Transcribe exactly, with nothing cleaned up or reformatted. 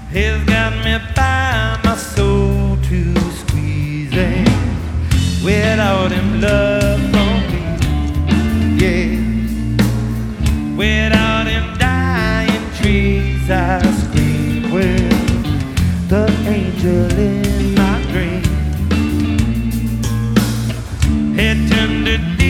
He's got me by my soul to squeezing without him love for me, yeah. Without him dying trees I scream with the angel in my dream. He turned to